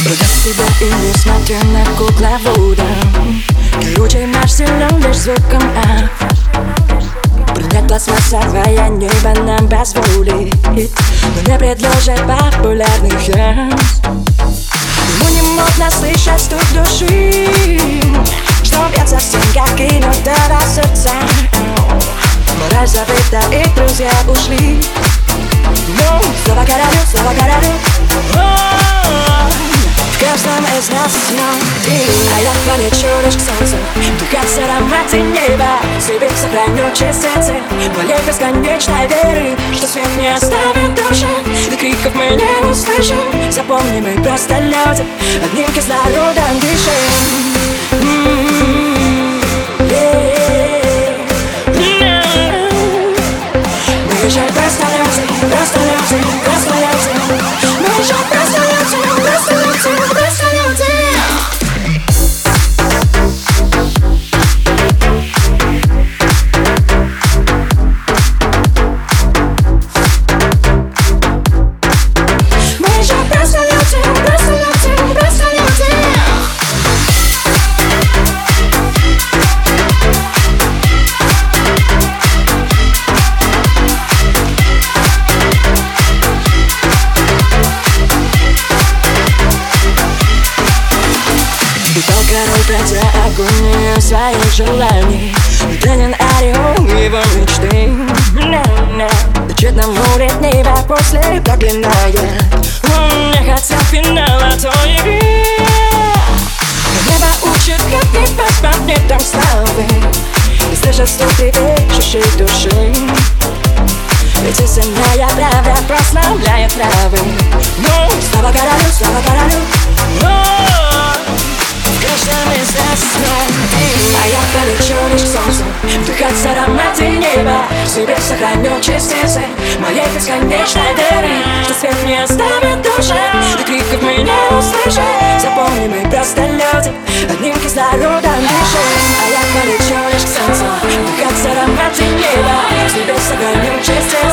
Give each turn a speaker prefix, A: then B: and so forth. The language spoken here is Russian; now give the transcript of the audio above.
A: Продав себя и не смотря на кукловода. Короче, наш силен лишь звуком Принять пластмассовое небо нам позволит, но не предложит популярных фраз. Ему не модно слышать стук души, что бьется всем, как иногда в сердца. Мораль забыта и друзья ушли. Но слава королю, в каждом из нас внутри. А я полечу лишь к солнцу, вдыхать с ароматы неба. Себе сохраню чистоты моей бесконечной веры, что свет не оставит души, и криков мы не услышим. Запомни, мы просто люди, одним кислородом дышим. Мы же просто люди, просто люди, просто люди. Мы же просто люди, просто люди, просто люди. Мы же просто люди, просто люди, просто люди. Упал король, пройдя агонию своих желаний. Пленен орел его мечты. Течет на море небо после проклиная. Он не хотел финала той игры. Небо учит, как не пасть магнитом славы, и слышать стук трепещущей души. Ведь истинная правда прославляет травы. Ну, слава королю, в каждом из нас внутри. А я полечу лишь к солнцу, вдыхать с ароматы неба. Себе сохраню частицы моей бесконечной веры, что свет не оставит души, и криков мы не услышим. Запомни, мы просто люди, одним кислородом дышим. А я полечу лишь к солнцу, вдыхать с ароматы неба. Себе сохраню частицы